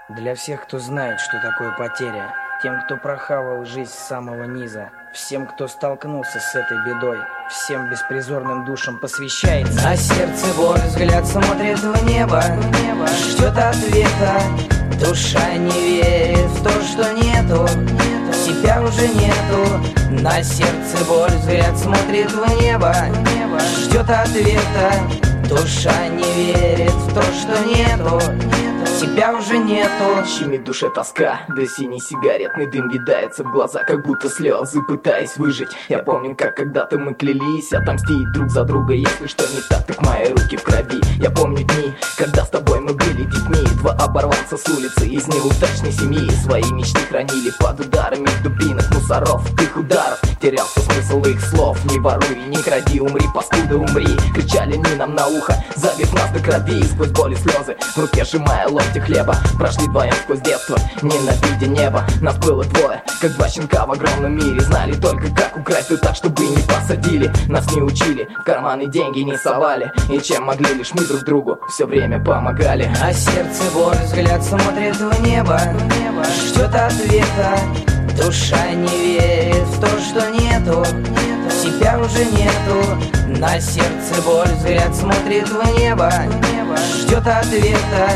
Для всех, кто знает, что такое потеря, тем, кто прохавал жизнь с самого низа, всем, кто столкнулся с этой бедой, всем беспризорным душам посвящается. На сердце боль, взгляд смотрит в небо, ждет ответа. Душа не верит в то, что нету, себя уже нету. На сердце боль, взгляд смотрит в небо, ждет ответа. Душа не верит в то, что нету, тебя уже нету. Щемит в душе тоска, да синий сигаретный дым видается в глаза, как будто слезы, пытаясь выжить. Я помню, как когда-то мы клялись отомстить друг за друга, если что не так, так мои руки в крови. Я помню дни, когда с тобой мы были детьми, два оборванца с улицы из неудачной семьи. Свои мечты хранили под ударами дубинок мусоров, их ударов. Терялся смысл их слов: не воруй, не кради, умри, паскуда, умри. Кричали они нам на ухо, забив нас до крови. Сквозь боль и слезы, в руке сжимая ломти хлеба, прошли вдвоем сквозь детство, ненавидя небо. Нас было двое, как два щенка в огромном мире. Знали только, как украсть да так, чтобы не посадили. Нас не учили, в карманы деньги не совали, и чем могли, лишь мы друг другу все время помогали. На сердце боль, взгляд смотрит в небо, ждет ответа. Душа не верит в то, что нету, себя уже нету. На сердце боль, взгляд смотрит в небо, ждет ответа.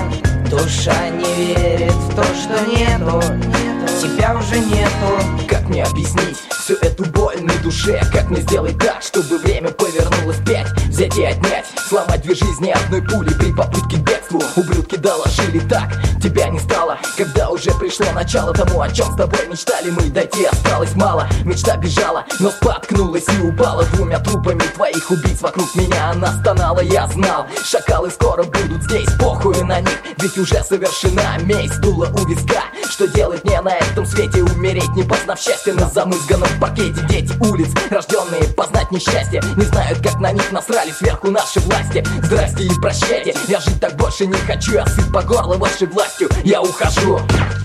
Душа не верит в то, что нету, тебя уже нету. Как мне объяснить всю эту боль на душе? Как мне сделать так, чтобы время повернулось вспять? Взять и отнять, сломать две жизни одной пули при попытке к бегству. Ублюдки доложили так, тебя не стало, когда уже пришло начало тому, о чем с тобой мечтали мы. Дойти осталось мало, мечта бежала, но споткнулась и упала. Двумя трупами твоих убийц вокруг меня она стонала. Я знал, шакалы скоро будут здесь, похуй на них, ведь уже совершена месть. Дуло у виска, что делать мне на этом свете? Умереть, не познав счастья на замызганном паркете. Дети улиц, рожденные познать несчастье, не знают, как на них насрали сверху наши власти. Здрасте и прощайте, я жить так больше не хочу. Я сыт по горло вашей властью, я ухожу.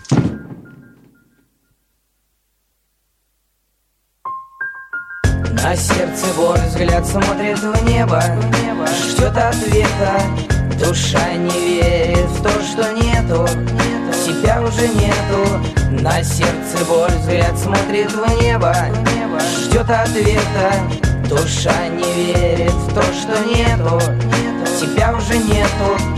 На сердце боль, взгляд смотрит в небо, ждет ответа. Душа не верит в то, что нету, себя уже нету. На сердце боль, взгляд смотрит в небо, ждет ответа. Душа не верит в то, что нету, тебя уже нету.